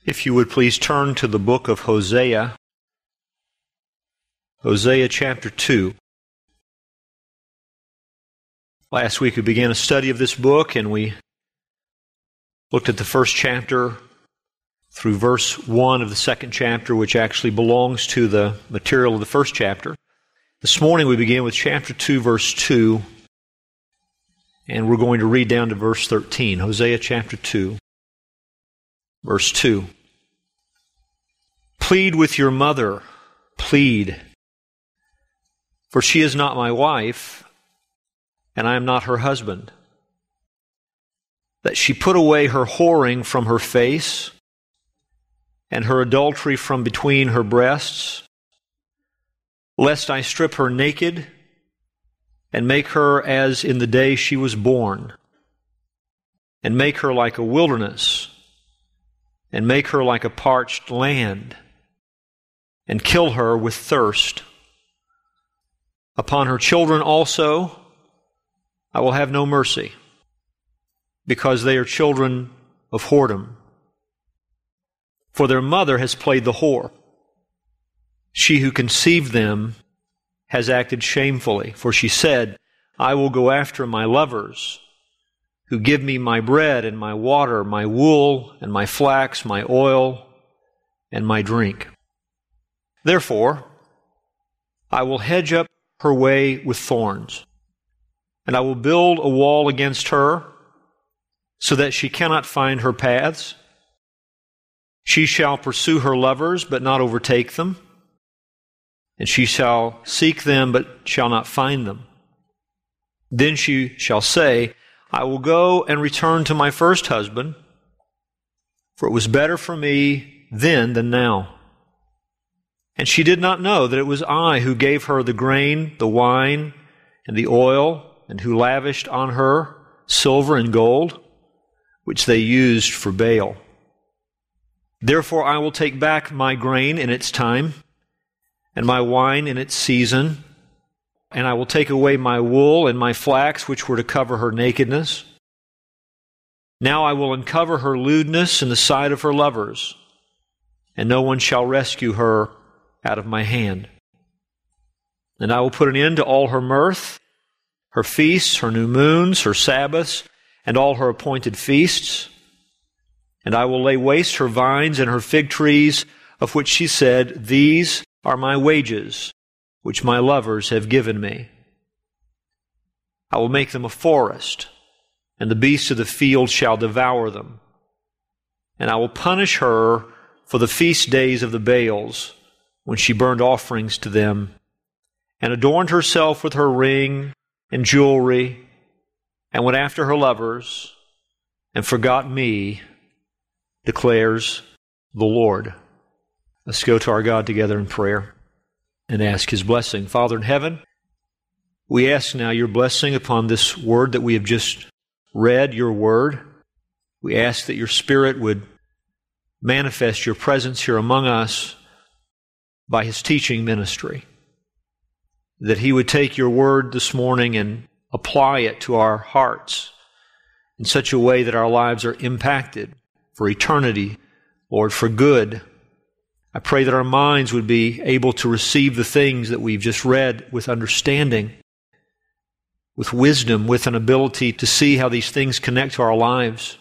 If you would please turn to the book of Hosea, Hosea chapter 2. Last week we began a study of this book, and we looked at the first chapter through verse 1 of the second chapter, which actually belongs to the material of the first chapter. This morning we begin with chapter 2, verse 2, and we're going to read down to verse 13. Hosea chapter 2, verse 2. Plead with your mother, plead, for she is not my wife, and I am not her husband, that she put away her whoring from her face, and her adultery from between her breasts, lest I strip her naked, and make her as in the day she was born, and make her like a wilderness, and make her like a parched land, and kill her with thirst. Upon her children also I will have no mercy, because they are children of whoredom. For their mother has played the whore. She who conceived them has acted shamefully, for she said, I will go after my lovers, who give me my bread and my water, my wool and my flax, my oil and my drink. Therefore, I will hedge up her way with thorns, and I will build a wall against her, so that she cannot find her paths. She shall pursue her lovers, but not overtake them, and she shall seek them, but shall not find them. Then she shall say, I will go and return to my first husband, for it was better for me then than now. And she did not know that it was I who gave her the grain, the wine, and the oil, and who lavished on her silver and gold, which they used for Baal. Therefore I will take back my grain in its time, and my wine in its season, and I will take away my wool and my flax, which were to cover her nakedness. Now I will uncover her lewdness in the sight of her lovers, and no one shall rescue her out of my hand. And I will put an end to all her mirth, her feasts, her new moons, her Sabbaths, and all her appointed feasts. And I will lay waste her vines and her fig trees, of which she said, These are my wages, which my lovers have given me. I will make them a forest, and the beasts of the field shall devour them. And I will punish her for the feast days of the Baals, when she burned offerings to them, and adorned herself with her ring and jewelry, and went after her lovers, and forgot me, declares the Lord. Let's go to our God together in prayer and ask His blessing. Father in heaven, we ask now your blessing upon this word that we have just read, your word. We ask that your Spirit would manifest your presence here among us by His teaching ministry, that He would take your word this morning and apply it to our hearts in such a way that our lives are impacted for eternity, Lord, for good. I pray that our minds would be able to receive the things that we've just read with understanding, with wisdom, with an ability to see how these things connect to our lives.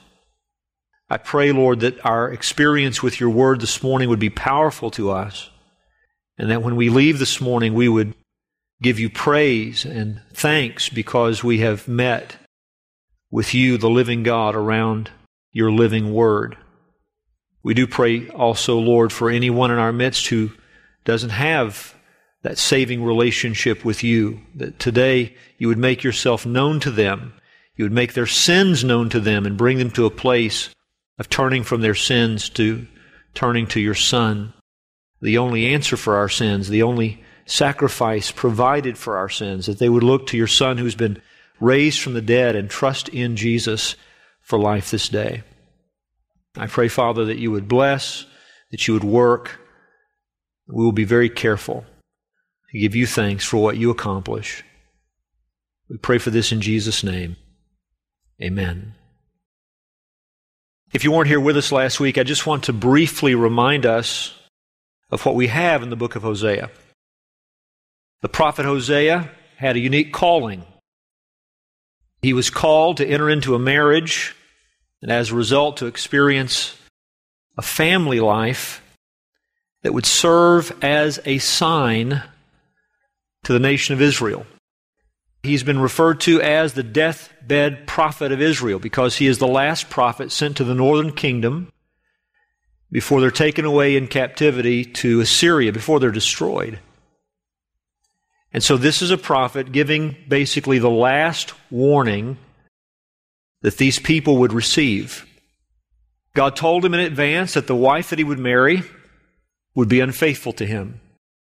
I pray, Lord, that our experience with your word this morning would be powerful to us, and that when we leave this morning, we would give you praise and thanks because we have met with you, the living God, around your living word. We do pray also, Lord, for anyone in our midst who doesn't have that saving relationship with you, that today you would make yourself known to them, you would make their sins known to them and bring them to a place of turning from their sins to turning to your Son, the only answer for our sins, the only sacrifice provided for our sins, that they would look to your Son who's been raised from the dead and trust in Jesus for life this day. I pray, Father, that you would bless, that you would work. We will be very careful to give you thanks for what you accomplish. We pray for this in Jesus' name. Amen. If you weren't here with us last week, I just want to briefly remind us of what we have in the book of Hosea. The prophet Hosea had a unique calling. He was called to enter into a marriage and as a result to experience a family life that would serve as a sign to the nation of Israel. He's been referred to as the deathbed prophet of Israel because he is the last prophet sent to the northern kingdom before they're taken away in captivity to Assyria, before they're destroyed. And so this is a prophet giving basically the last warning that these people would receive. God told him in advance that the wife that he would marry would be unfaithful to him.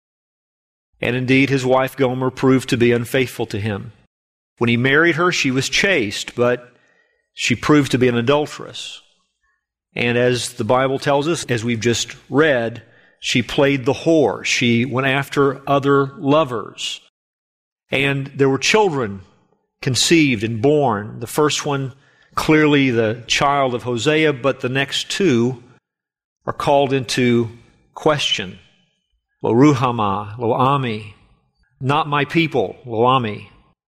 And indeed, his wife Gomer proved to be unfaithful to him. When he married her, she was chaste, but she proved to be an adulteress. And as the Bible tells us, as we've just read, she played the whore. She went after other lovers. And there were children conceived and born. The first one, clearly the child of Hosea, but the next two are called into question. Lo Ruhamah, Lo Ami, not my people, Lo Ami,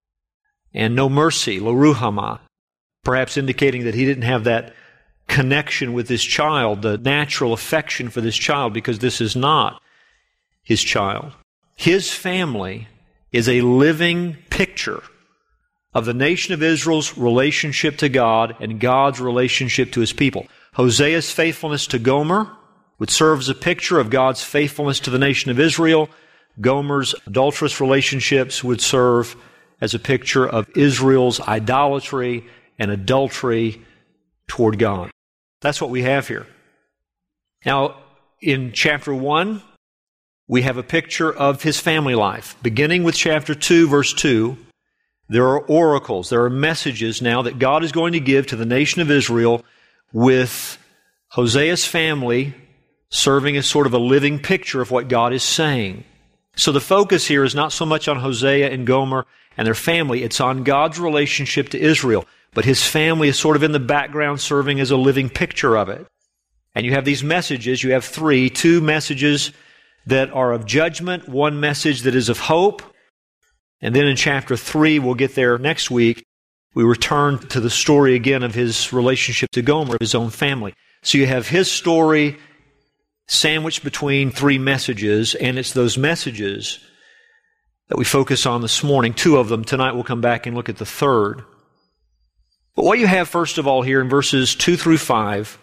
and no mercy, Lo Ruhamah, perhaps indicating that he didn't have that connection with this child, the natural affection for this child, because this is not his child. His family is a living picture of the nation of Israel's relationship to God and God's relationship to his people. Hosea's faithfulness to Gomer would serve as a picture of God's faithfulness to the nation of Israel. Gomer's adulterous relationships would serve as a picture of Israel's idolatry and adultery toward God. That's what we have here. Now, in chapter 1, we have a picture of his family life. Beginning with chapter 2, verse 2, there are oracles, there are messages now that God is going to give to the nation of Israel with Hosea's family serving as sort of a living picture of what God is saying. So the focus here is not so much on Hosea and Gomer and their family, it's on God's relationship to Israel. But his family is sort of in the background serving as a living picture of it. And you have these messages, you have two messages that are of judgment, one message that is of hope. And then in chapter 3, we'll get there next week, we return to the story again of his relationship to Gomer, his own family. So you have his story sandwiched between three messages, and it's those messages that we focus on this morning. Two of them. Tonight we'll come back and look at the third. But what you have first of all here in verses 2 through 5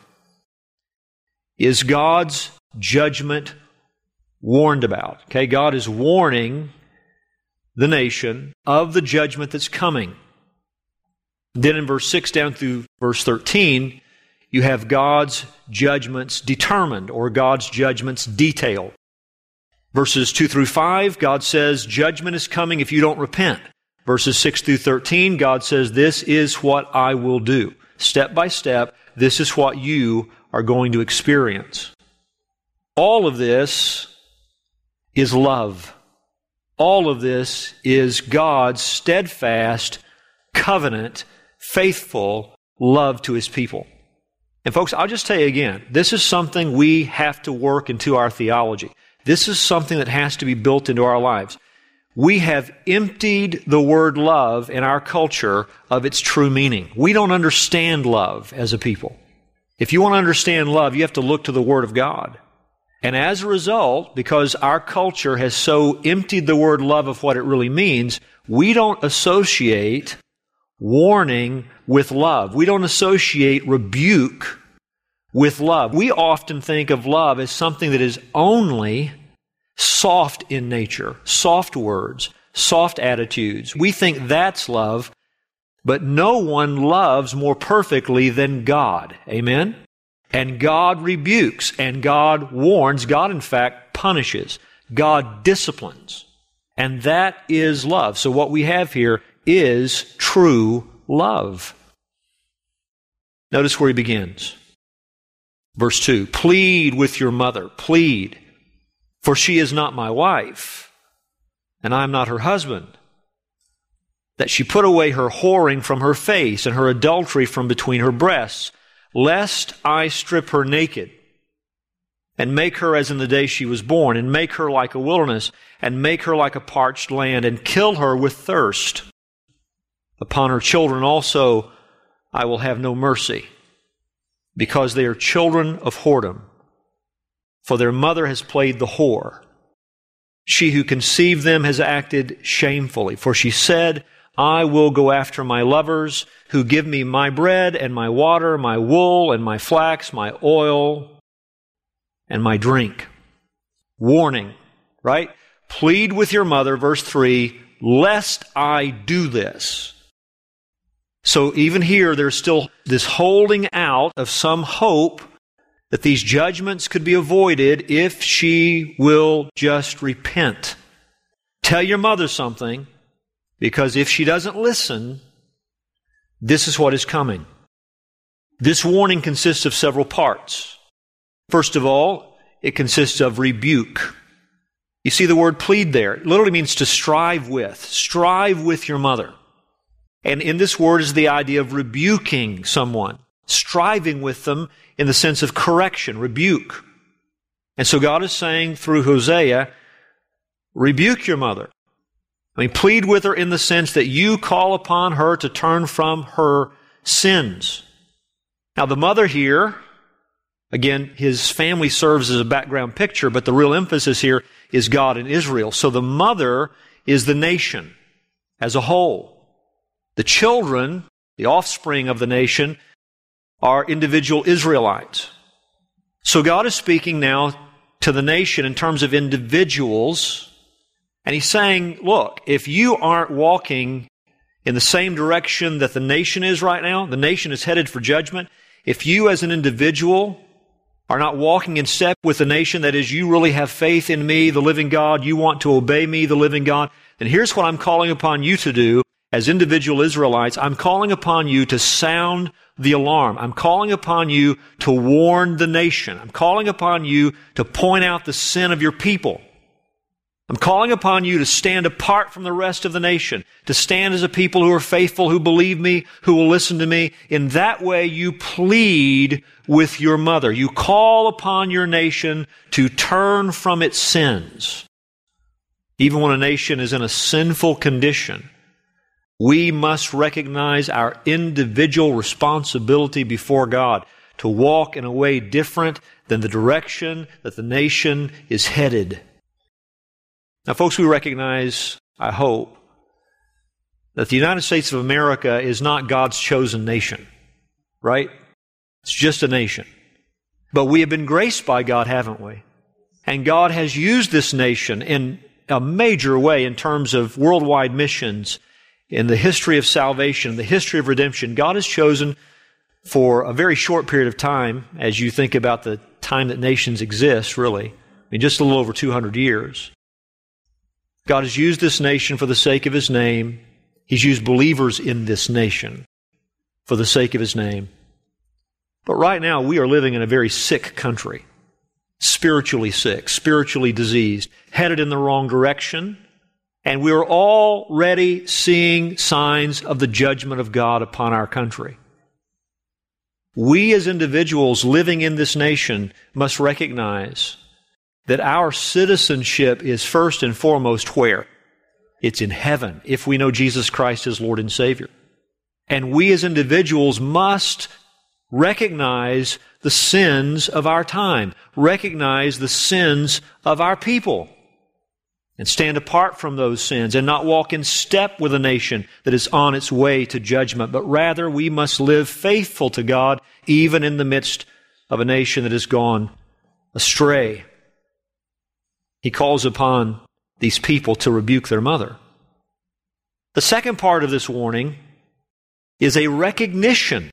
is God's judgment warned about. Okay, God is warning the nation of the judgment that's coming. Then in verse 6 down through verse 13, you have God's judgments determined, or God's judgments detailed. Verses 2 through 5, God says, judgment is coming if you don't repent. Verses 6 through 13, God says, this is what I will do. Step by step, this is what you are going to experience. All of this is love. All of this is God's steadfast, covenant, faithful love to his people. And folks, I'll just tell you again, this is something we have to work into our theology. This is something that has to be built into our lives. We have emptied the word love in our culture of its true meaning. We don't understand love as a people. If you want to understand love, you have to look to the Word of God. And as a result, because our culture has so emptied the word love of what it really means, we don't associate warning with love. We don't associate rebuke with love. We often think of love as something that is only soft in nature, soft words, soft attitudes. We think that's love, but no one loves more perfectly than God. Amen? And God rebukes, and God warns. God, in fact, punishes. God disciplines. And that is love. So what we have here is true love. Notice where he begins. Verse 2, plead with your mother, plead, for she is not my wife, and I am not her husband, that she put away her whoring from her face and her adultery from between her breasts. lest I strip her naked, and make her as in the day she was born, and make her like a wilderness, and make her like a parched land, and kill her with thirst. Upon her children also I will have no mercy, because they are children of whoredom. For their mother has played the whore. She who conceived them has acted shamefully. For she said, I will go after my lovers, who give me my bread and my water, my wool and my flax, my oil and my drink. Warning, right? Plead with your mother, verse 3, lest I do this. So even here, there's still this holding out of some hope that these judgments could be avoided if she will just repent. Tell your mother something, because if she doesn't listen, this is what is coming. This warning consists of several parts. First of all, it consists of rebuke. You see the word plead there. It literally means to strive with. Strive with your mother. And in this word is the idea of rebuking someone, striving with them in the sense of correction, rebuke. And so God is saying through Hosea, rebuke your mother. I mean, plead with her in the sense that you call upon her to turn from her sins. Now, the mother here, again, his family serves as a background picture, but the real emphasis here is God and Israel. So the mother is the nation as a whole. The children, the offspring of the nation, are individual Israelites. So God is speaking now to the nation in terms of individuals, and He's saying, look, if you aren't walking in the same direction that the nation is right now, the nation is headed for judgment. If you as an individual are not walking in step with the nation, that is, you really have faith in me, the living God, you want to obey me, the living God, then here's what I'm calling upon you to do as individual Israelites. I'm calling upon you to sound the alarm. I'm calling upon you to warn the nation. I'm calling upon you to point out the sin of your people. I'm calling upon you to stand apart from the rest of the nation, to stand as a people who are faithful, who believe me, who will listen to me. In that way, you plead with your mother. You call upon your nation to turn from its sins. Even when a nation is in a sinful condition, we must recognize our individual responsibility before God to walk in a way different than the direction that the nation is headed. Now, folks, we recognize, I hope, that the United States of America is not God's chosen nation, right? It's just a nation. But we have been graced by God, haven't we? And God has used this nation in a major way in terms of worldwide missions. In the history of salvation, the history of redemption, God has chosen for a very short period of time, as you think about the time that nations exist, really, I mean, just a little over 200 years. God has used this nation for the sake of His name. He's used believers in this nation for the sake of His name. But right now, we are living in a very sick country, spiritually sick, spiritually diseased, headed in the wrong direction. And we are already seeing signs of the judgment of God upon our country. We as individuals living in this nation must recognize that our citizenship is first and foremost where? It's in heaven, if we know Jesus Christ as Lord and Savior. And we as individuals must recognize the sins of our time, recognize the sins of our people, and stand apart from those sins and not walk in step with a nation that is on its way to judgment. But rather, we must live faithful to God even in the midst of a nation that has gone astray. He calls upon these people to rebuke their mother. The second part of this warning is a recognition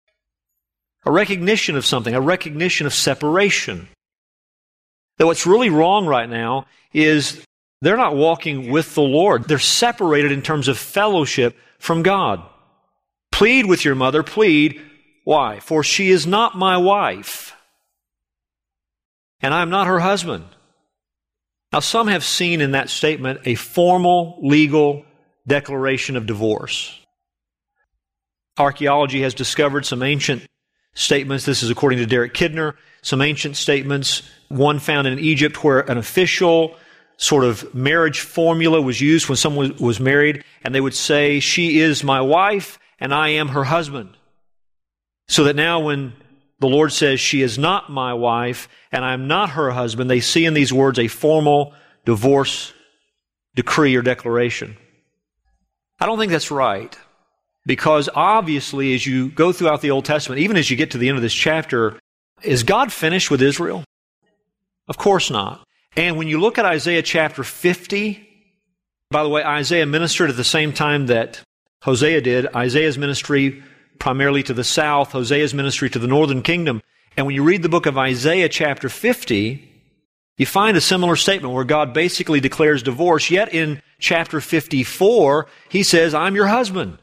of something, a recognition of separation. That what's really wrong right now is they're not walking with the Lord. They're separated in terms of fellowship from God. Plead with your mother, plead. Why? For she is not my wife, and I am not her husband. Now, some have seen in that statement a formal legal declaration of divorce. Archaeology has discovered some ancient statements. This is according to Derek Kidner. Some ancient statements, one found in Egypt where an official sort of marriage formula was used when someone was married, and they would say, "She is my wife and I am her husband." So that now when the Lord says, "She is not my wife and I am not her husband," they see in these words a formal divorce decree or declaration. I don't think that's right, because obviously as you go throughout the Old Testament, even as you get to the end of this chapter, is God finished with Israel? Of course not. And when you look at Isaiah chapter 50, by the way, Isaiah ministered at the same time that Hosea did. Isaiah's ministry primarily to the south, Hosea's ministry to the northern kingdom. And when you read the book of Isaiah chapter 50, you find a similar statement where God basically declares divorce. Yet in chapter 54, He says, "I'm your husband."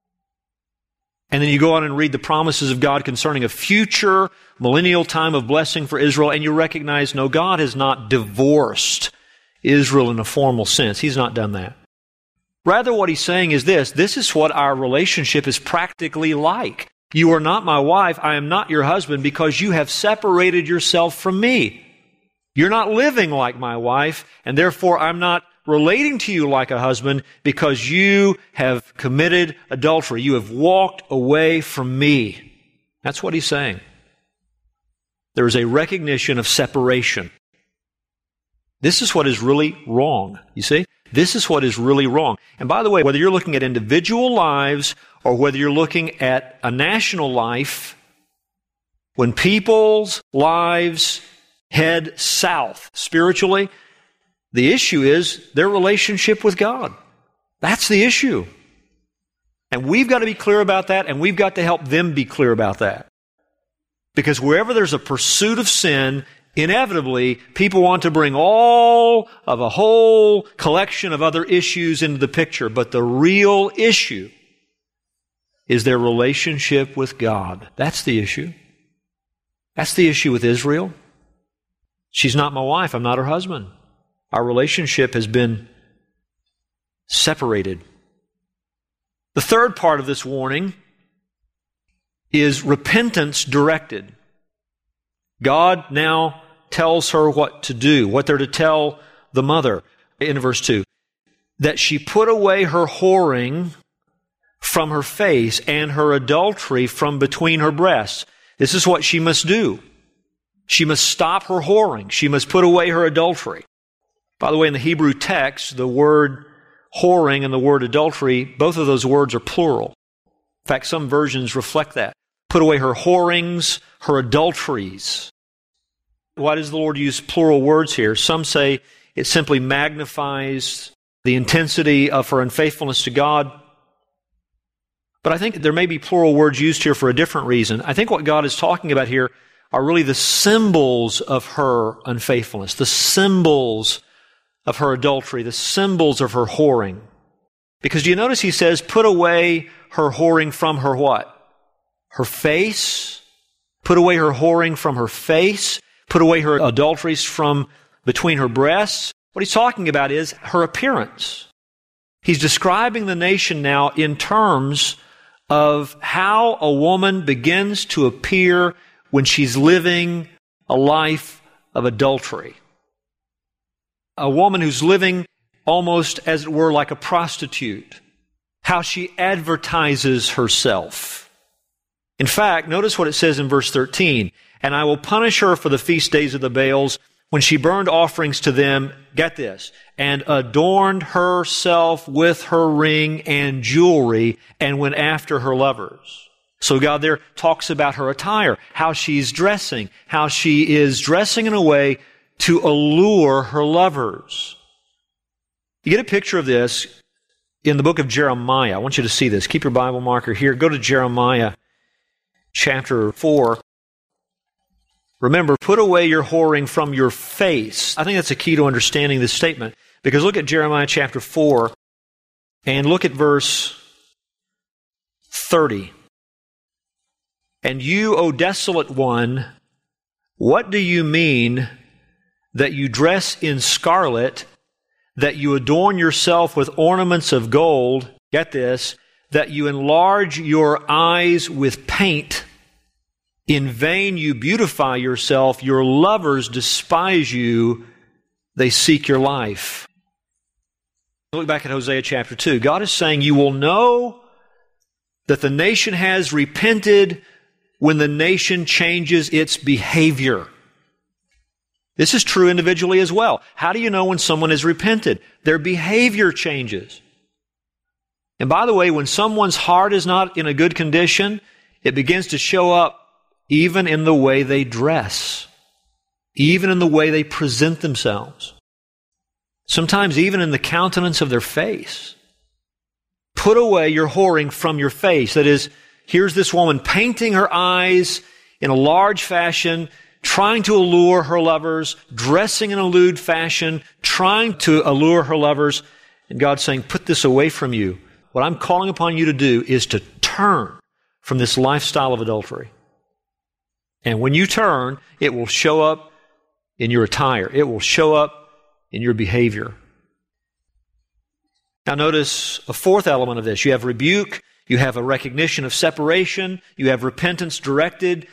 And then you go on and read the promises of God concerning a future millennial time of blessing for Israel, and you recognize, no, God has not divorced Israel in a formal sense. He's not done that. Rather, what He's saying is this is what our relationship is practically like. You are not my wife, I am not your husband, because you have separated yourself from me. You're not living like my wife, and therefore I'm not relating to you like a husband, because you have committed adultery. You have walked away from me. That's what He's saying. There is a recognition of separation. This is what is really wrong, you see? This is what is really wrong. And by the way, whether you're looking at individual lives or whether you're looking at a national life, when people's lives head south spiritually, the issue is their relationship with God. That's the issue. And we've got to be clear about that, and we've got to help them be clear about that. Because wherever there's a pursuit of sin, inevitably, people want to bring all of a whole collection of other issues into the picture. But the real issue is their relationship with God. That's the issue. That's the issue with Israel. She's not my wife. I'm not her husband. Our relationship has been separated. The third part of this warning is repentance directed. God now tells her what to do, what they're to tell the mother in verse 2. That she put away her whoring from her face and her adultery from between her breasts. This is what she must do. She must stop her whoring. She must put away her adultery. By the way, in the Hebrew text, the word whoring and the word adultery, both of those words are plural. In fact, some versions reflect that. Put away her whorings, her adulteries. Why does the Lord use plural words here? Some say it simply magnifies the intensity of her unfaithfulness to God. But I think there may be plural words used here for a different reason. I think what God is talking about here are really the symbols of her unfaithfulness, the symbols of her adultery, the symbols of her whoring. Because do you notice He says, put away her whoring from her what? Her face. Put away her whoring from her face. Put away her adulteries from between her breasts. What He's talking about is her appearance. He's describing the nation now in terms of how a woman begins to appear when she's living a life of adultery. A woman who's living almost, as it were, like a prostitute. How she advertises herself. In fact, notice what it says in verse 13. And I will punish her for the feast days of the Baals, when she burned offerings to them, get this, and adorned herself with her ring and jewelry, and went after her lovers. So God there talks about her attire, how she's dressing, how she is dressing in a way to allure her lovers. You get a picture of this in the book of Jeremiah. I want you to see this. Keep your Bible marker here. Go to Jeremiah chapter 4. Remember, put away your whoring from your face. I think that's a key to understanding this statement. Because look at Jeremiah chapter 4 and look at verse 30. And you, O desolate one, what do you mean that you dress in scarlet, that you adorn yourself with ornaments of gold, get this, that you enlarge your eyes with paint, In vain you beautify yourself. Your lovers despise you. They seek your life. Look back at Hosea chapter 2. God is saying you will know that the nation has repented when the nation changes its behavior. This is true individually as well. How do you know when someone has repented? Their behavior changes. And by the way, when someone's heart is not in a good condition, it begins to show up even in the way they dress, even in the way they present themselves, sometimes even in the countenance of their face. Put away your whoring from your face. That is, here's this woman painting her eyes in a large fashion, trying to allure her lovers, dressing in a lewd fashion, trying to allure her lovers. And God's saying, put this away from you. What I'm calling upon you to do is to turn from this lifestyle of adultery. And when you turn, it will show up in your attire. It will show up in your behavior. Now notice a fourth element of this. You have rebuke. You have a recognition of separation. You have repentance directed.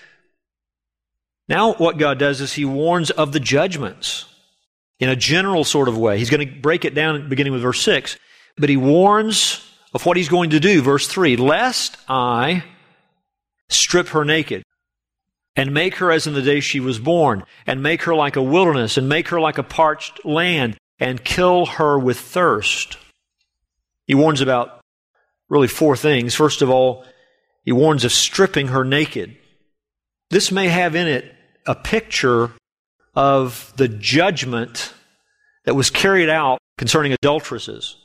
Now what God does is He warns of the judgments in a general sort of way. He's going to break it down beginning with verse 6. But He warns of what He's going to do. Verse 3, lest I strip her naked and make her as in the day she was born, and make her like a wilderness, and make her like a parched land, and kill her with thirst. He warns about really four things. First of all, He warns of stripping her naked. This may have in it a picture of the judgment that was carried out concerning adulteresses.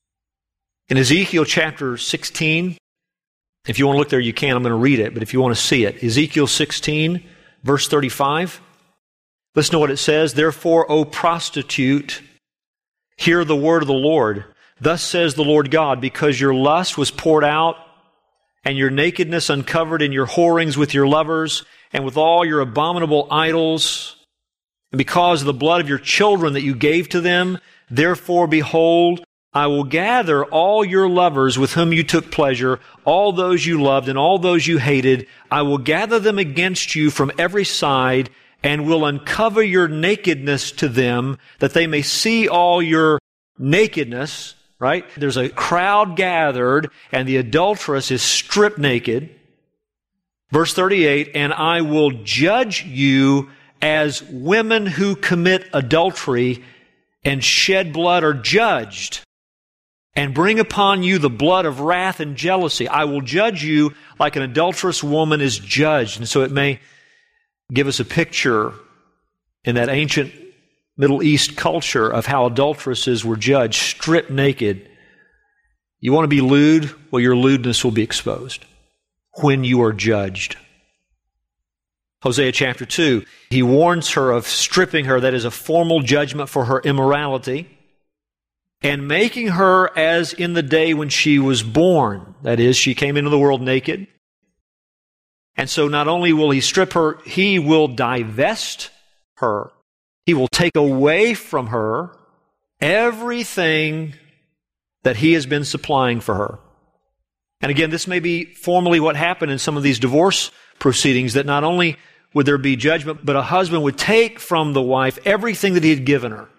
In Ezekiel chapter 16, if you want to look there, you can. I'm going to read it, but if you want to see it. Ezekiel 16, verse 35. Listen to what it says. Therefore, O prostitute, hear the word of the Lord. Thus says the Lord God, because your lust was poured out, and your nakedness uncovered in your whorings with your lovers, and with all your abominable idols, and because of the blood of your children that you gave to them, therefore, behold, I will gather all your lovers with whom you took pleasure, all those you loved and all those you hated. I will gather them against you from every side and will uncover your nakedness to them, that they may see all your nakedness, right? There's a crowd gathered and the adulteress is stripped naked. Verse 38, and I will judge you as women who commit adultery and shed blood are judged, and bring upon you the blood of wrath and jealousy. I will judge you like an adulterous woman is judged. And so it may give us a picture in that ancient Middle East culture of how adulteresses were judged, stripped naked. You want to be lewd? Well, your lewdness will be exposed when you are judged. Hosea chapter 2, he warns her of stripping her, that is a formal judgment for her immorality, and making her as in the day when she was born. That is, she came into the world naked. And so not only will He strip her, He will divest her. He will take away from her everything that He has been supplying for her. And again, this may be formally what happened in some of these divorce proceedings, that not only would there be judgment, but a husband would take from the wife everything that he had given her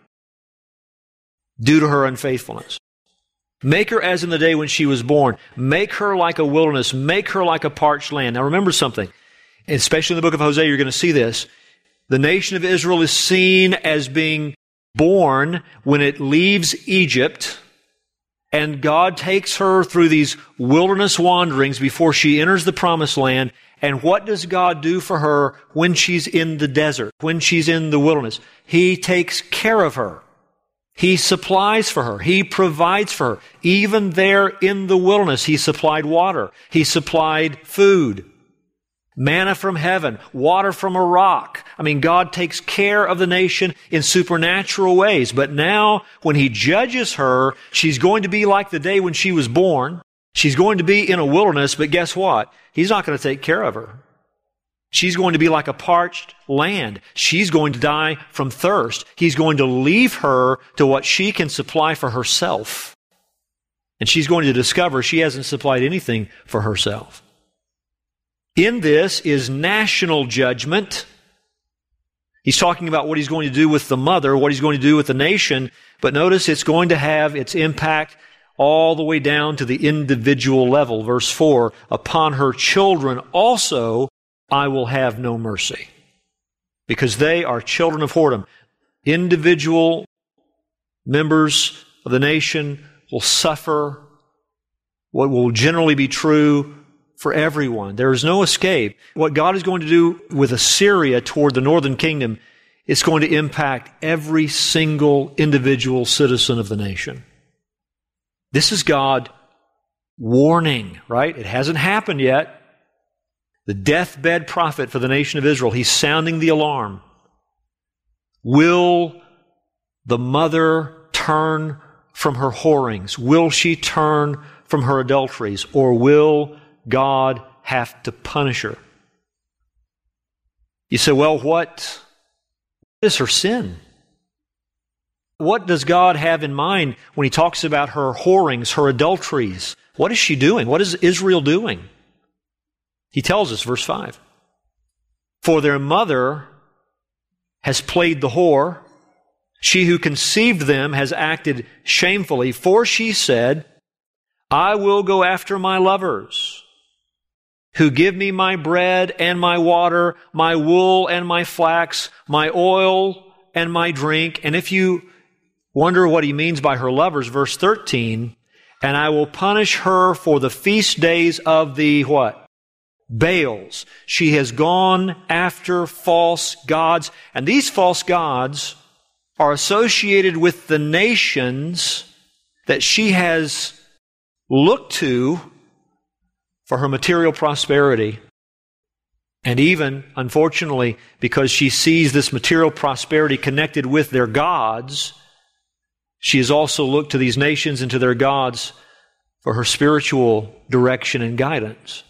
due to her unfaithfulness. Make her as in the day when she was born. Make her like a wilderness. Make her like a parched land. Now remember something, especially in the book of Hosea, you're going to see this. The nation of Israel is seen as being born when it leaves Egypt, and God takes her through these wilderness wanderings before she enters the promised land. And what does God do for her when she's in the desert, when she's in the wilderness? He takes care of her. He supplies for her. He provides for her. Even there in the wilderness, He supplied water. He supplied food. Manna from heaven. Water from a rock. I mean, God takes care of the nation in supernatural ways. But now, when He judges her, she's going to be like the day when she was born. She's going to be in a wilderness, but guess what? He's not going to take care of her. She's going to be like a parched land. She's going to die from thirst. He's going to leave her to what she can supply for herself. And she's going to discover she hasn't supplied anything for herself. In this is national judgment. He's talking about what he's going to do with the mother, what he's going to do with the nation, but notice it's going to have its impact all the way down to the individual level. Verse 4, upon her children also I will have no mercy, because they are children of whoredom. Individual members of the nation will suffer what will generally be true for everyone. There is no escape. What God is going to do with Assyria toward the northern kingdom is going to impact every single individual citizen of the nation. This is God warning, right? It hasn't happened yet. The deathbed prophet for the nation of Israel, he's sounding the alarm. Will the mother turn from her whorings? Will she turn from her adulteries? Or will God have to punish her? You say, well, what is her sin? What does God have in mind when he talks about her whorings, her adulteries? What is she doing? What is Israel doing? He tells us, verse 5, for their mother has played the whore. She who conceived them has acted shamefully, for she said, I will go after my lovers, who give me my bread and my water, my wool and my flax, my oil and my drink. And if you wonder what he means by her lovers, verse 13, and I will punish her for the feast days of the what? Baals. She has gone after false gods, and these false gods are associated with the nations that she has looked to for her material prosperity. And even, unfortunately, because she sees this material prosperity connected with their gods, she has also looked to these nations and to their gods for her spiritual direction and guidance.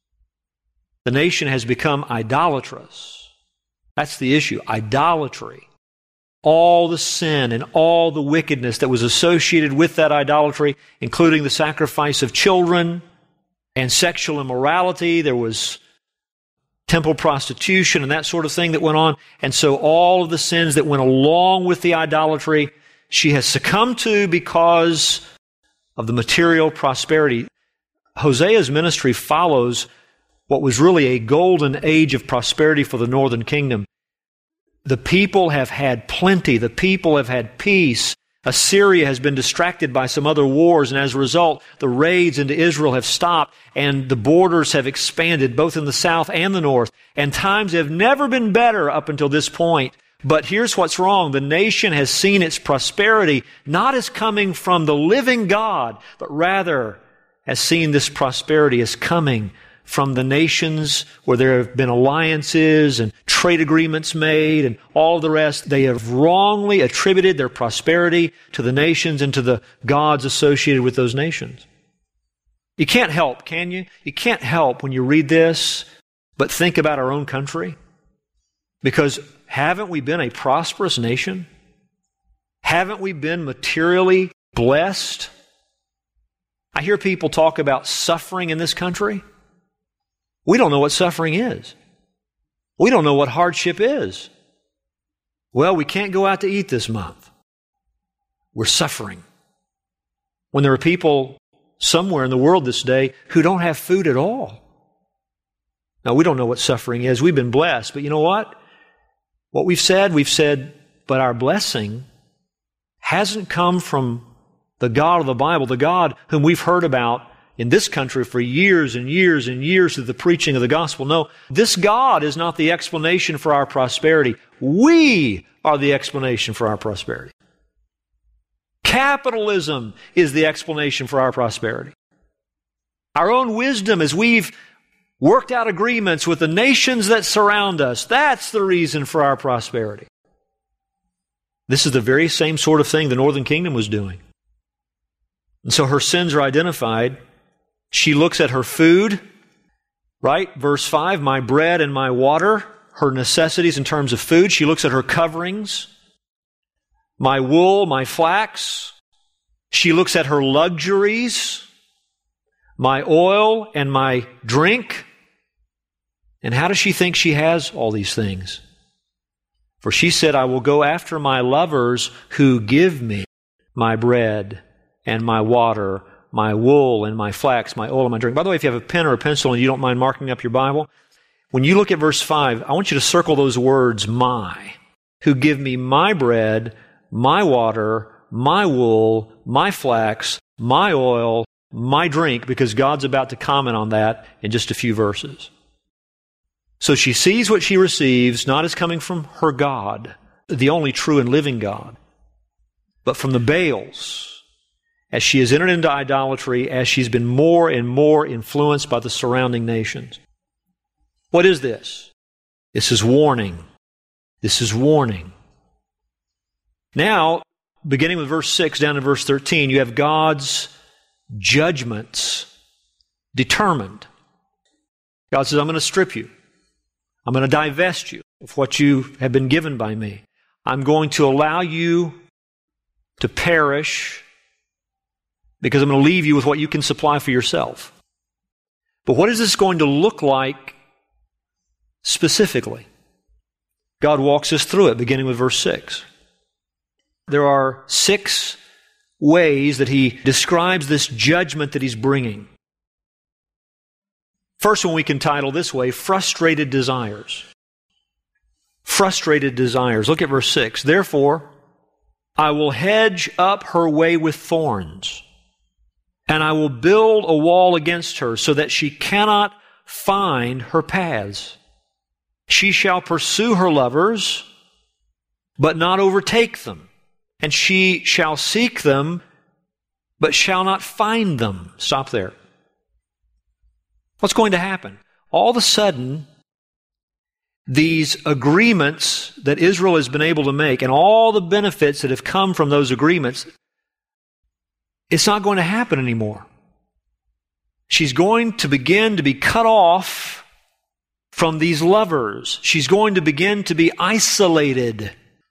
The nation has become idolatrous. That's the issue, idolatry. All the sin and all the wickedness that was associated with that idolatry, including the sacrifice of children and sexual immorality. There was temple prostitution and that sort of thing that went on. And so all of the sins that went along with the idolatry, she has succumbed to because of the material prosperity. Hosea's ministry follows what was really a golden age of prosperity for the northern kingdom. The people have had plenty. The people have had peace. Assyria has been distracted by some other wars, and as a result, the raids into Israel have stopped, and the borders have expanded both in the south and the north. And times have never been better up until this point. But here's what's wrong. The nation has seen its prosperity not as coming from the living God, but rather has seen this prosperity as coming from the nations where there have been alliances and trade agreements made and all of the rest. They have wrongly attributed their prosperity to the nations and to the gods associated with those nations. You can't help, can you? You can't help when you read this but think about our own country. Because haven't we been a prosperous nation? Haven't we been materially blessed? I hear people talk about suffering in this country. We don't know what suffering is. We don't know what hardship is. Well, we can't go out to eat this month. We're suffering. When there are people somewhere in the world this day who don't have food at all. Now, we don't know what suffering is. We've been blessed. But you know what? What we've said, but our blessing hasn't come from the God of the Bible, the God whom we've heard about in this country for years and years and years through the preaching of the gospel. No, this God is not the explanation for our prosperity. We are the explanation for our prosperity. Capitalism is the explanation for our prosperity. Our own wisdom, as we've worked out agreements with the nations that surround us, that's the reason for our prosperity. This is the very same sort of thing the northern kingdom was doing. And so her sins are identified. She looks at her food, right? Verse 5, my bread and my water, her necessities in terms of food. She looks at her coverings, my wool, my flax. She looks at her luxuries, my oil and my drink. And how does she think she has all these things? For she said, I will go after my lovers who give me my bread and my water, my wool and my flax, my oil and my drink. By the way, if you have a pen or a pencil and you don't mind marking up your Bible, when you look at verse 5, I want you to circle those words, my, who give me my bread, my water, my wool, my flax, my oil, my drink, because God's about to comment on that in just a few verses. So she sees what she receives not as coming from her God, the only true and living God, but from the Baals, as she has entered into idolatry, as she's been more and more influenced by the surrounding nations. What is this? This is warning. This is warning. Now, beginning with verse 6 down to verse 13, you have God's judgments determined. God says, I'm going to strip you. I'm going to divest you of what you have been given by me. I'm going to allow you to perish because I'm going to leave you with what you can supply for yourself. But what is this going to look like specifically? God walks us through it, beginning with verse 6. There are 6 ways that He describes this judgment that He's bringing. First one we can title this way, frustrated desires. Frustrated desires. Look at verse 6. Therefore, I will hedge up her way with thorns, and I will build a wall against her so that she cannot find her paths. She shall pursue her lovers, but not overtake them. And she shall seek them, but shall not find them. Stop there. What's going to happen? All of a sudden, these agreements that Israel has been able to make and all the benefits that have come from those agreements, it's not going to happen anymore. She's going to begin to be cut off from these lovers. She's going to begin to be isolated.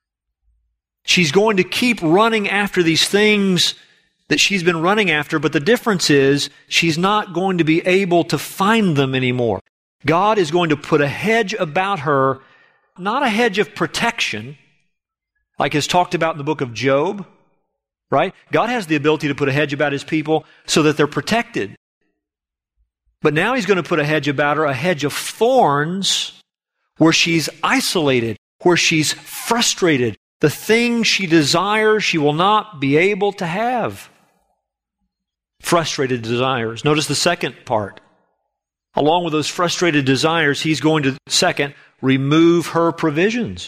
She's going to keep running after these things that she's been running after, but the difference is she's not going to be able to find them anymore. God is going to put a hedge about her, not a hedge of protection, like is talked about in the book of Job, right? God has the ability to put a hedge about His people so that they're protected. But now He's going to put a hedge about her, a hedge of thorns, where she's isolated, where she's frustrated. The thing she desires, she will not be able to have. Frustrated desires. Notice the second part. Along with those frustrated desires, He's going to, second, remove her provisions.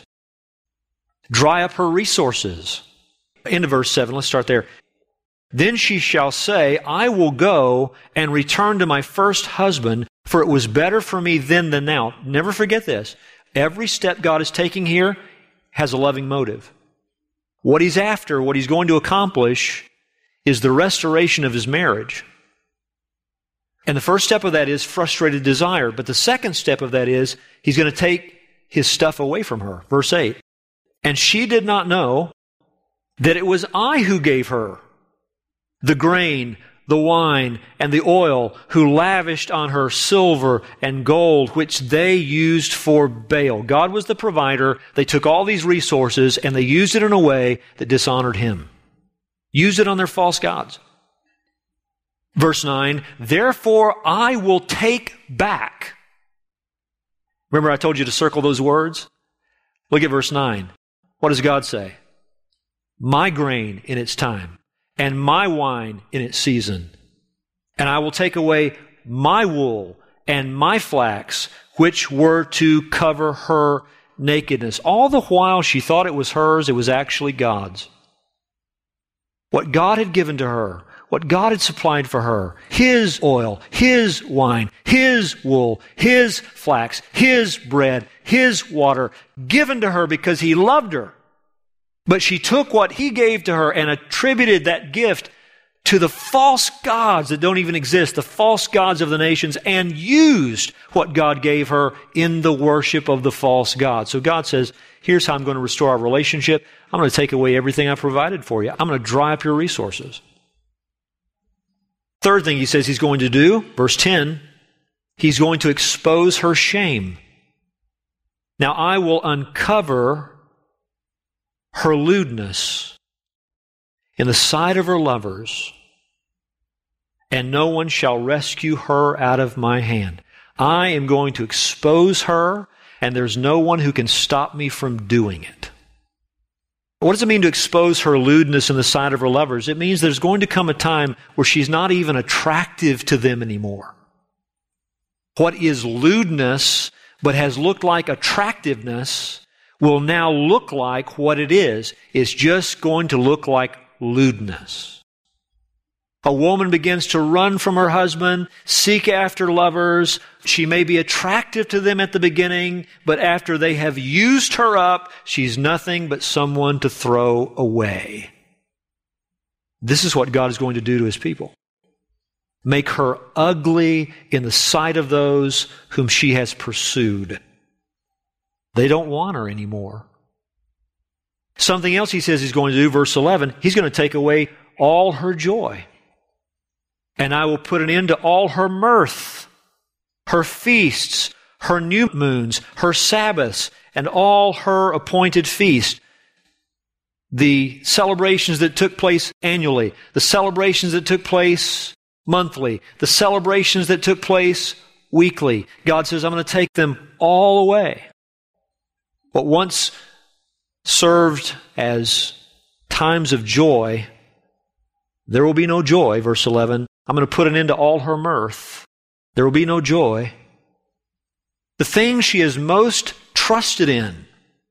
Dry up her resources. Into verse 7, let's start there. Then she shall say, I will go and return to my first husband, for it was better for me then than now. Never forget this. Every step God is taking here has a loving motive. What He's after, what He's going to accomplish, is the restoration of his marriage. And the first step of that is frustrated desire. But the second step of that is He's going to take his stuff away from her. Verse 8. And she did not know that it was I who gave her the grain, the wine, and the oil, who lavished on her silver and gold, which they used for Baal. God was the provider. They took all these resources and they used it in a way that dishonored Him. Used it on their false gods. Verse 9, therefore I will take back. Remember I told you to circle those words? Look at verse 9. What does God say? My grain in its time, and my wine in its season. And I will take away my wool and my flax, which were to cover her nakedness. All the while she thought it was hers, it was actually God's. What God had given to her, what God had supplied for her, His oil, His wine, His wool, His flax, His bread, His water, given to her because He loved her. But she took what He gave to her and attributed that gift to the false gods that don't even exist, the false gods of the nations, and used what God gave her in the worship of the false gods. So God says, here's how I'm going to restore our relationship. I'm going to take away everything I provided for you. I'm going to dry up your resources. Third thing He says He's going to do, verse 10, He's going to expose her shame. Now I will uncover her lewdness in the sight of her lovers, and no one shall rescue her out of my hand. I am going to expose her, and there's no one who can stop me from doing it. What does it mean to expose her lewdness in the sight of her lovers? It means there's going to come a time where she's not even attractive to them anymore. What is lewdness but has looked like attractiveness will now look like what it is. It's just going to look like lewdness. A woman begins to run from her husband, seek after lovers. She may be attractive to them at the beginning, but after they have used her up, she's nothing but someone to throw away. This is what God is going to do to His people. Make her ugly in the sight of those whom she has pursued. They don't want her anymore. Something else He says He's going to do, verse 11, He's going to take away all her joy. And I will put an end to all her mirth, her feasts, her new moons, her Sabbaths, and all her appointed feasts. The celebrations that took place annually, the celebrations that took place monthly, the celebrations that took place weekly. God says, I'm going to take them all away. What once served as times of joy, there will be no joy, verse 11. I'm going to put an end to all her mirth. There will be no joy. The thing she is most trusted in,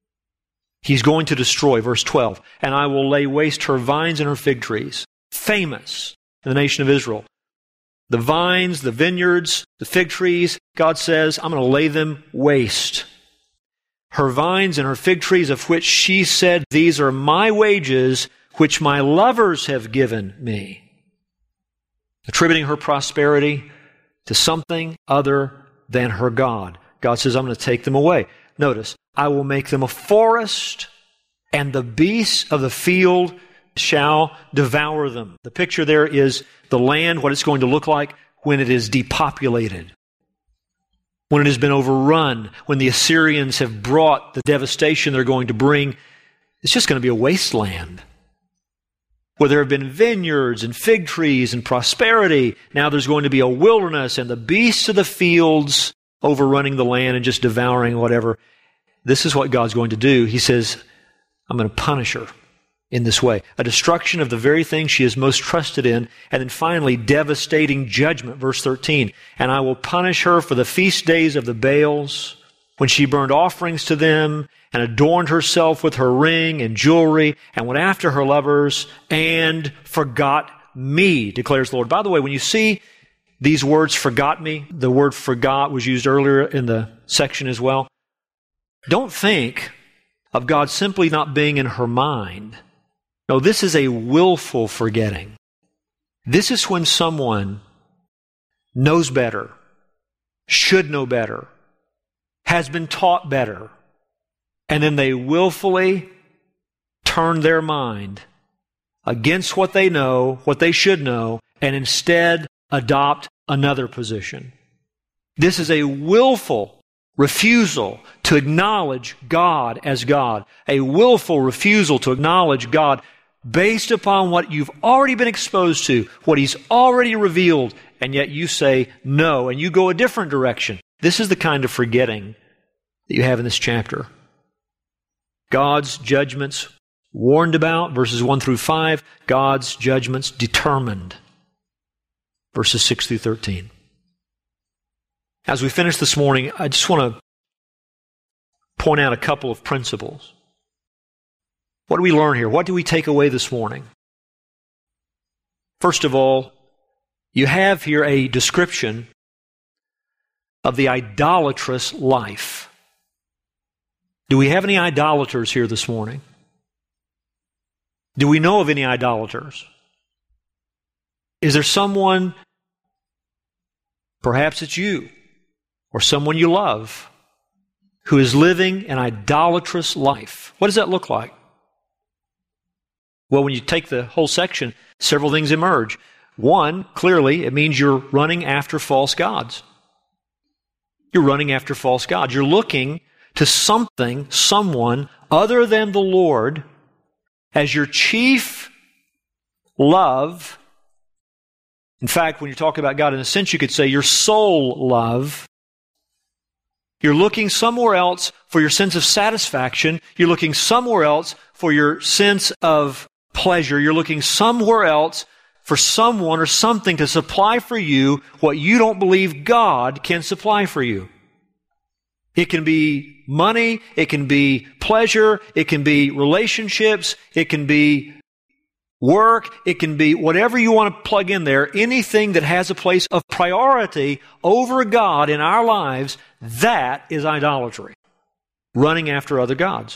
He's going to destroy, verse 12. And I will lay waste her vines and her fig trees, famous in the nation of Israel. The vines, the vineyards, the fig trees, God says, I'm going to lay them waste. Her vines and her fig trees, of which she said, these are my wages, which my lovers have given me. Attributing her prosperity to something other than her God. God says, I'm going to take them away. Notice, I will make them a forest, and the beasts of the field shall devour them. The picture there is the land, what it's going to look like when it is depopulated, when it has been overrun, when the Assyrians have brought the devastation they're going to bring. It's just going to be a wasteland. Where there have been vineyards and fig trees and prosperity, now there's going to be a wilderness and the beasts of the fields overrunning the land and just devouring whatever. This is what God's going to do. He says, I'm going to punish her in this way. A destruction of the very thing she is most trusted in. And then finally, devastating judgment, verse 13. And I will punish her for the feast days of the Baals, when she burned offerings to them and adorned herself with her ring and jewelry and went after her lovers and forgot me, declares the Lord. By the way, when you see these words, forgot me, the word forgot was used earlier in the section as well. Don't think of God simply not being in her mind. No, this is a willful forgetting. This is when someone knows better, should know better, has been taught better, and then they willfully turn their mind against what they know, what they should know, and instead adopt another position. This is a willful refusal to acknowledge God as God, a willful refusal to acknowledge God based upon what you've already been exposed to, what He's already revealed, and yet you say no, and you go a different direction. This is the kind of forgetting that you have in this chapter. God's judgments warned about, verses 1 through 5. God's judgments determined, verses 6 through 13. As we finish this morning, I just want to point out a couple of principles. What do we learn here? What do we take away this morning? First of all, you have here a description of the idolatrous life. Do we have any idolaters here this morning? Do we know of any idolaters? Is there someone, perhaps it's you, or someone you love, who is living an idolatrous life? What does that look like? Well, when you take the whole section, several things emerge. One, clearly, it means you're running after false gods. You're running after false gods. You're looking to something, someone other than the Lord as your chief love. In fact, when you talk about God, in a sense, you could say your sole love. You're looking somewhere else for your sense of satisfaction. You're looking somewhere else for your sense of pleasure. You're looking somewhere else for someone or something to supply for you what you don't believe God can supply for you. It can be money, it can be pleasure, it can be relationships, it can be work, it can be whatever you want to plug in there. Anything that has a place of priority over God in our lives, that is idolatry. Running after other gods.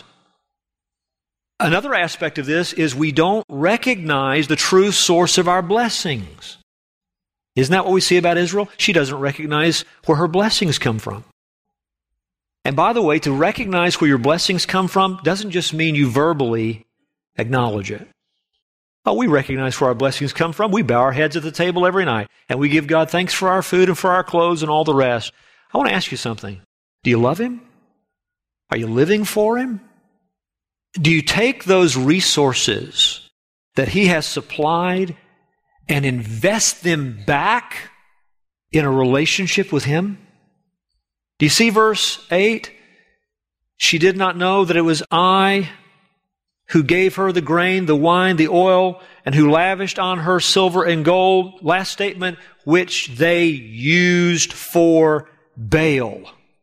Another aspect of this is we don't recognize the true source of our blessings. Isn't that what we see about Israel? She doesn't recognize where her blessings come from. And by the way, to recognize where your blessings come from doesn't just mean you verbally acknowledge it. Oh, we recognize where our blessings come from. We bow our heads at the table every night, and we give God thanks for our food and for our clothes and all the rest. I want to ask you something. Do you love Him? Are you living for Him? Do you take those resources that He has supplied and invest them back in a relationship with Him? Do you see verse 8? She did not know that it was I who gave her the grain, the wine, the oil, and who lavished on her silver and gold. Last statement, which they used for Baal.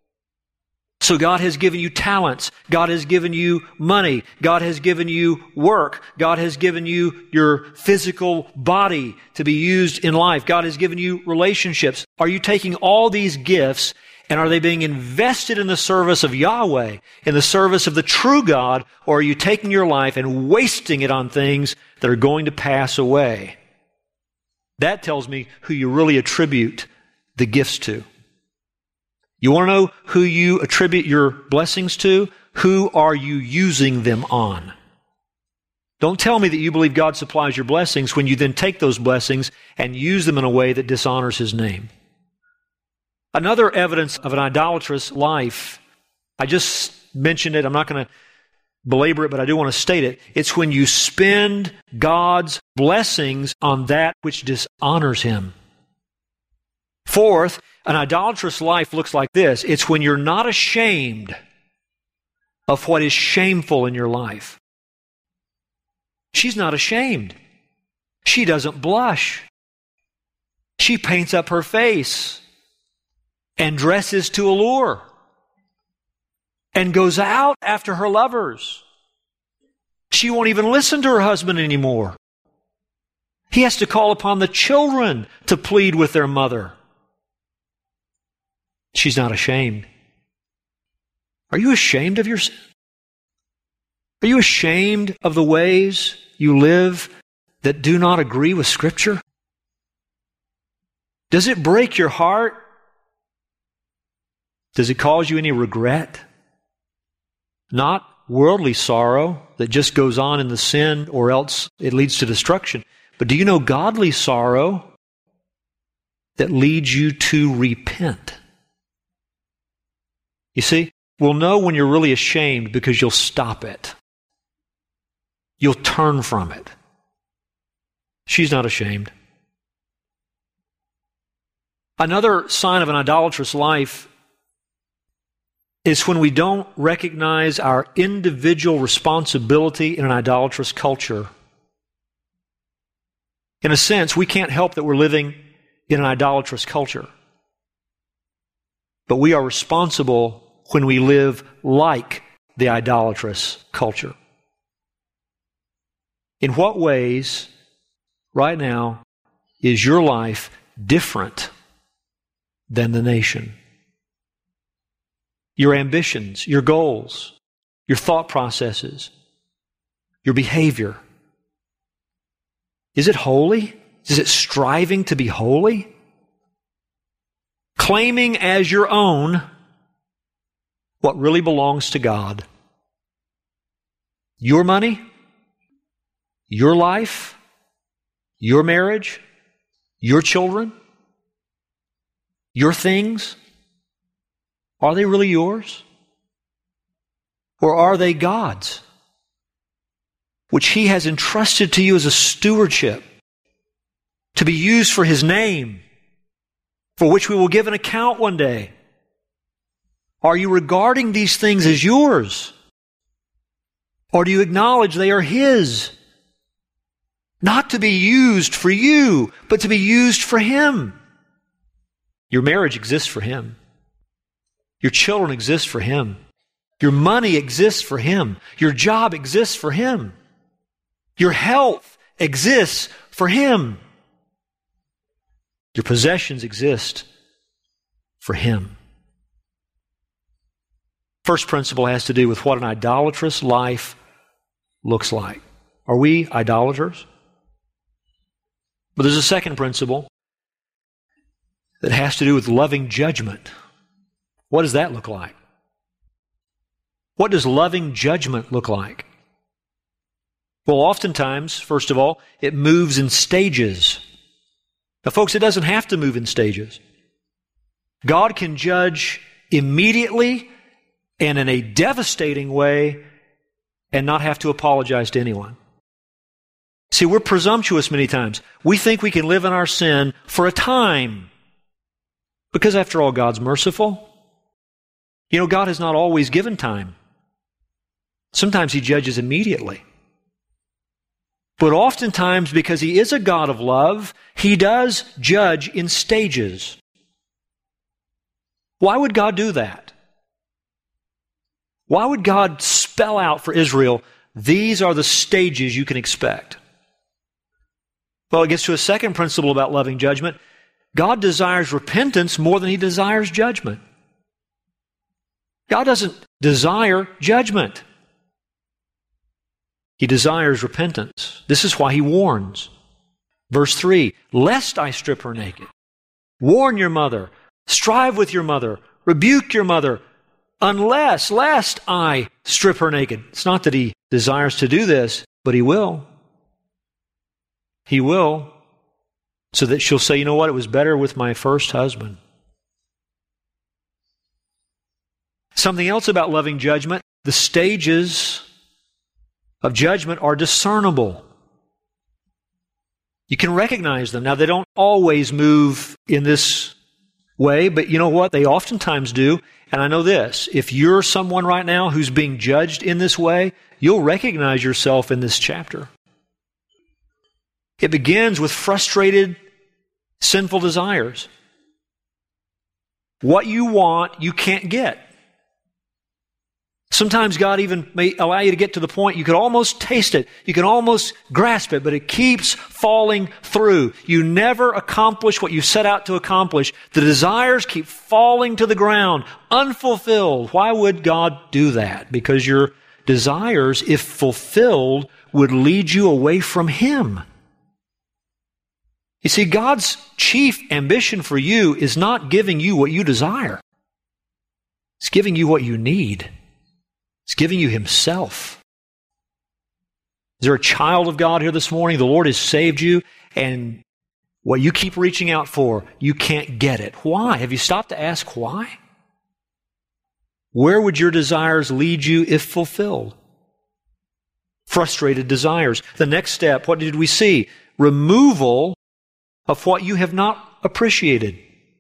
So God has given you talents. God has given you money. God has given you work. God has given you your physical body to be used in life. God has given you relationships. Are you taking all these gifts and are they being invested in the service of Yahweh, in the service of the true God, or are you taking your life and wasting it on things that are going to pass away? That tells me who you really attribute the gifts to. You want to know who you attribute your blessings to? Who are you using them on? Don't tell me that you believe God supplies your blessings when you then take those blessings and use them in a way that dishonors His name. Another evidence of an idolatrous life, I just mentioned it, I'm not going to belabor it, but I do want to state it. It's when you spend God's blessings on that which dishonors Him. Fourth, an idolatrous life looks like this. It's when you're not ashamed of what is shameful in your life. She's not ashamed. She doesn't blush. She paints up her face and dresses to allure and goes out after her lovers. She won't even listen to her husband anymore. He has to call upon the children to plead with their mother. She's not ashamed. Are you ashamed of your sin? Are you ashamed of the ways you live that do not agree with Scripture? Does it break your heart? Does it cause you any regret? Not worldly sorrow that just goes on in the sin or else it leads to destruction. But do you know godly sorrow that leads you to repent? You see, we'll know when you're really ashamed because you'll stop it. You'll turn from it. She's not ashamed. Another sign of an idolatrous life is when we don't recognize our individual responsibility in an idolatrous culture. In a sense, we can't help that we're living in an idolatrous culture. But we are responsible when we live like the idolatrous culture. In what ways, right now, is your life different than the nation? Your ambitions, your goals, your thought processes, your behavior. Is it holy? Is it striving to be holy? Claiming as your own what really belongs to God. Your money, your life, your marriage, your children, your things. Are they really yours? Or are they God's, which He has entrusted to you as a stewardship, to be used for His name, for which we will give an account one day? Are you regarding these things as yours? Or do you acknowledge they are His? Not to be used for you, but to be used for Him. Your marriage exists for Him. Your children exist for Him. Your money exists for Him. Your job exists for Him. Your health exists for Him. Your possessions exist for Him. First principle has to do with what an idolatrous life looks like. Are we idolaters? But there's a second principle that has to do with loving judgment. What does that look like? What does loving judgment look like? Well, oftentimes, first of all, it moves in stages. Now, folks, it doesn't have to move in stages. God can judge immediately and in a devastating way and not have to apologize to anyone. See, we're presumptuous many times. We think we can live in our sin for a time because, after all, God's merciful. You know, God has not always given time. Sometimes He judges immediately. But oftentimes, because He is a God of love, He does judge in stages. Why would God do that? Why would God spell out for Israel, these are the stages you can expect? Well, it gets to a second principle about loving judgment. God desires repentance more than He desires judgment. God doesn't desire judgment. He desires repentance. This is why He warns. Verse 3, lest I strip her naked. Warn your mother. Strive with your mother. Rebuke your mother. Lest I strip her naked. It's not that He desires to do this, but He will. He will. So that she'll say, you know what, it was better with my first husband. Something else about loving judgment, the stages of judgment are discernible. You can recognize them. Now, they don't always move in this way, but you know what? They oftentimes do. And I know this, if you're someone right now who's being judged in this way, you'll recognize yourself in this chapter. It begins with frustrated, sinful desires. What you want, you can't get. Sometimes God even may allow you to get to the point you could almost taste it. You can almost grasp it, but it keeps falling through. You never accomplish what you set out to accomplish. The desires keep falling to the ground, unfulfilled. Why would God do that? Because your desires, if fulfilled, would lead you away from Him. You see, God's chief ambition for you is not giving you what you desire. It's giving you what you need. It's giving you Himself. Is there a child of God here this morning? The Lord has saved you, and what you keep reaching out for, you can't get it. Why? Have you stopped to ask why? Where would your desires lead you if fulfilled? Frustrated desires. The next step, what did we see? Removal of what you have not appreciated.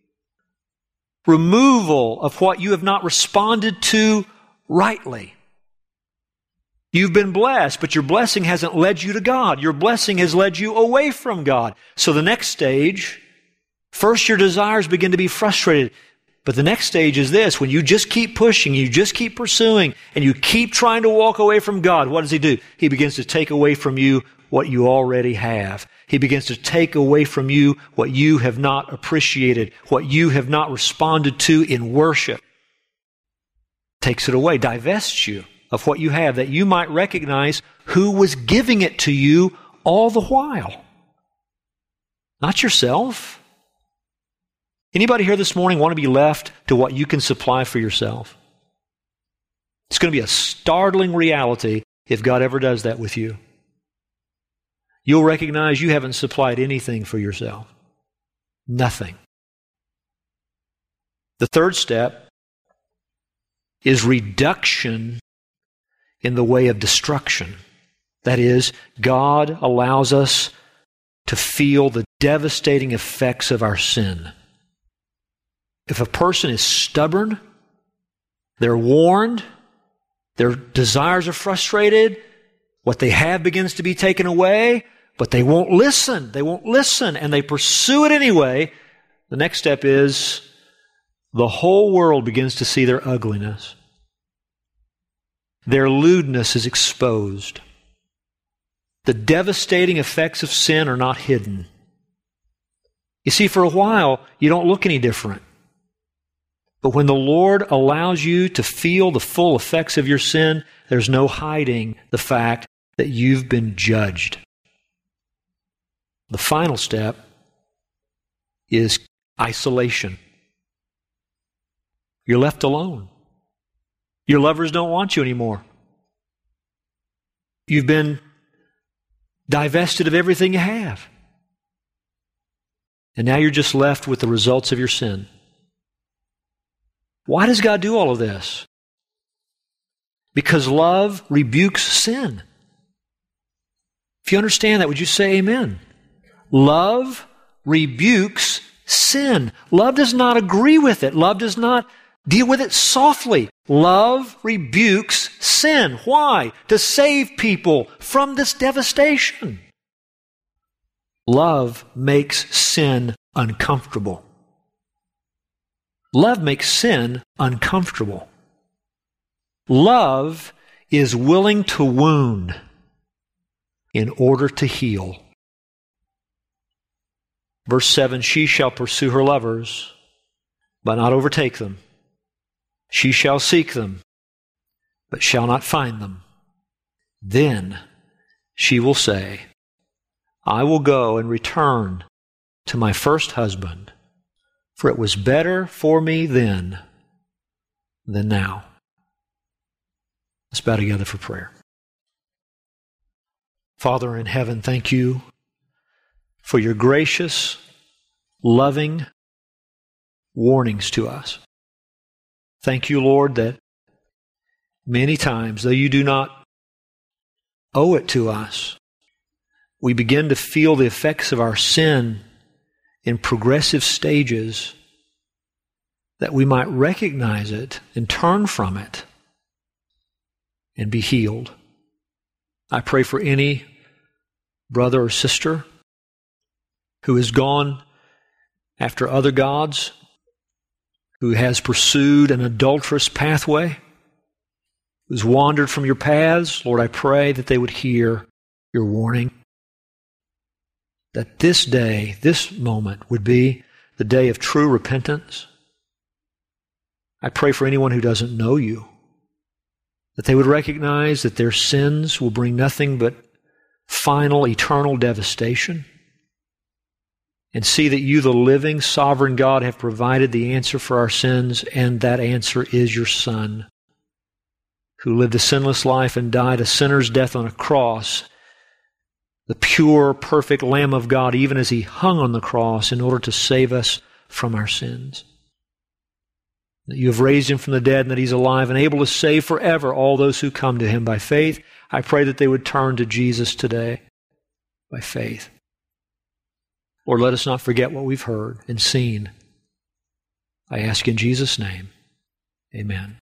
Removal of what you have not responded to rightly. You've been blessed, but your blessing hasn't led you to God. Your blessing has led you away from God. So the next stage, first your desires begin to be frustrated. But the next stage is this, when you just keep pushing, you just keep pursuing, and you keep trying to walk away from God, what does He do? He begins to take away from you what you already have. He begins to take away from you what you have not appreciated, what you have not responded to in worship. Takes it away, divests you of what you have, that you might recognize who was giving it to you all the while. Not yourself. Anybody here this morning want to be left to what you can supply for yourself? It's going to be a startling reality if God ever does that with you. You'll recognize you haven't supplied anything for yourself. Nothing. The third step is reduction in the way of destruction. That is, God allows us to feel the devastating effects of our sin. If a person is stubborn, they're warned, their desires are frustrated, what they have begins to be taken away, but they won't listen. They won't listen, and they pursue it anyway. The next step is the whole world begins to see their ugliness. Their lewdness is exposed. The devastating effects of sin are not hidden. You see, for a while, you don't look any different. But when the Lord allows you to feel the full effects of your sin, there's no hiding the fact that you've been judged. The final step is isolation. You're left alone. Your lovers don't want you anymore. You've been divested of everything you have. And now you're just left with the results of your sin. Why does God do all of this? Because love rebukes sin. If you understand that, would you say amen? Love rebukes sin. Love does not agree with it. Love does not deal with it softly. Love rebukes sin. Why? To save people from this devastation. Love makes sin uncomfortable. Love makes sin uncomfortable. Love is willing to wound in order to heal. Verse 7, she shall pursue her lovers, but not overtake them. She shall seek them, but shall not find them. Then she will say, I will go and return to my first husband, for it was better for me then than now. Let's bow together for prayer. Father in heaven, thank you for your gracious, loving warnings to us. Thank you, Lord, that many times, though you do not owe it to us, we begin to feel the effects of our sin in progressive stages, that we might recognize it and turn from it and be healed. I pray for any brother or sister who has gone after other gods, who has pursued an adulterous pathway, who's wandered from your paths. Lord, I pray that they would hear your warning, that this day, this moment, would be the day of true repentance. I pray for anyone who doesn't know you, that they would recognize that their sins will bring nothing but final, eternal devastation, and see that you, the living, sovereign God, have provided the answer for our sins, and that answer is your Son, who lived a sinless life and died a sinner's death on a cross, the pure, perfect Lamb of God, even as He hung on the cross in order to save us from our sins. That you have raised Him from the dead and that He's alive and able to save forever all those who come to Him by faith. I pray that they would turn to Jesus today by faith. Lord, let us not forget what we've heard and seen. I ask in Jesus' name, amen.